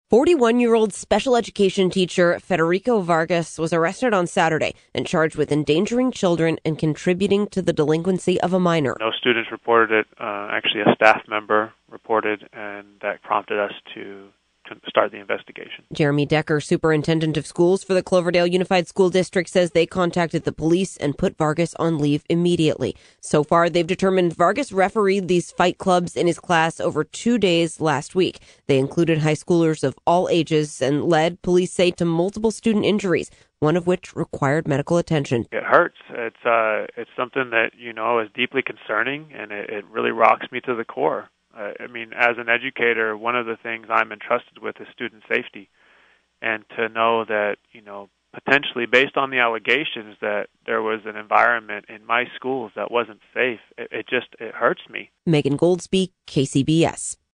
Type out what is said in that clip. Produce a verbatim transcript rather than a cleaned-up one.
forty-one-year-old special education teacher Federico Vargas was arrested on Saturday and charged with endangering children and contributing to the delinquency of a minor. No students reported it. Uh, actually, a staff member reported, and that prompted us to start the investigation. Jeremy Decker, superintendent of schools for the Cloverdale Unified School District, says they contacted the police and put Vargas on leave immediately. So far, they've determined Vargas refereed these fight clubs in his class over two days last week. They included high schoolers of all ages and led, police say, to multiple student injuries, one of which required medical attention. It hurts. It's uh, it's something that, you know, is deeply concerning, and it, it really rocks me to the core. Uh, I mean, as an educator, one of the things I'm entrusted with is student safety. And to know that, you know, potentially based on the allegations that there was an environment in my schools that wasn't safe, it, it just, it hurts me. Megan Goldsby, K C B S.